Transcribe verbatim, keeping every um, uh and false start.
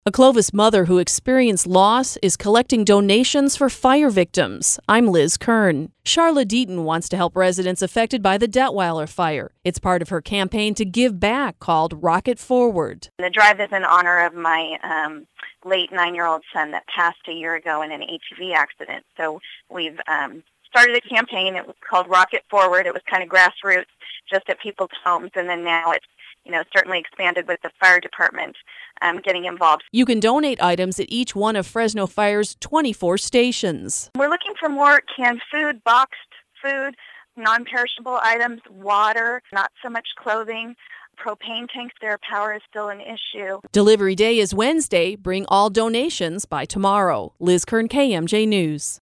A Clovis mother who experienced loss is collecting donations for fire victims. I'm Liz Kern. Charla Deaton wants to help residents affected by the Detweiler fire. It's part of her campaign to give back called Rocket Forward. The drive is in honor of my um, late nine-year-old son that passed a year ago in an A T V accident. So we've um, started a campaign. It was called Rocket Forward. It was kind of grassroots, just at people's homes, and then now it's you know, certainly expanded with the fire department um, getting involved. You can donate items at each one of Fresno Fire's twenty-four stations. We're looking for more canned food, boxed food, non-perishable items, water, not so much clothing. Propane tanks, their power is still an issue. Delivery day is Wednesday. Bring all donations by tomorrow. Liz Kern, K M J News.